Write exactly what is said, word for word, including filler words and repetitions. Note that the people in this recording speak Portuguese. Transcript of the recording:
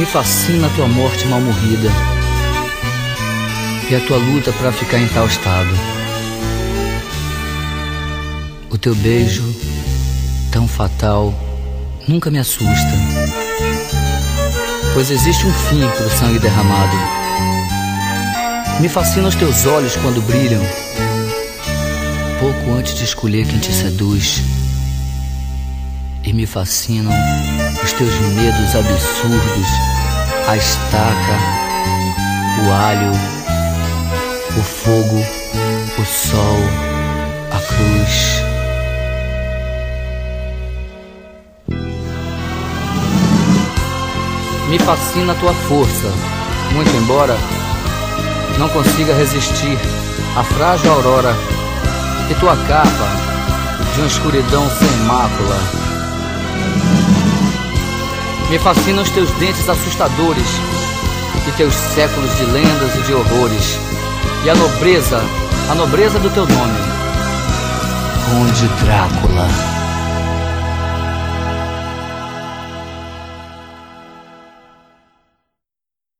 Me fascina a tua morte mal morrida e a tua luta para ficar em tal estado. O teu beijo, tão fatal, nunca me assusta, pois existe um fim para o sangue derramado. Me fascinam os teus olhos quando brilham, pouco antes de escolher quem te seduz. E me fascinam os teus medos absurdos, a estaca, o alho, o fogo, o sol, a cruz. Me fascina a tua força, muito embora não consiga resistir à frágil aurora e tua capa de uma escuridão sem mácula. Me fascinam os teus dentes assustadores e teus séculos de lendas e de horrores, e a nobreza, a nobreza do teu nome, Conde Drácula.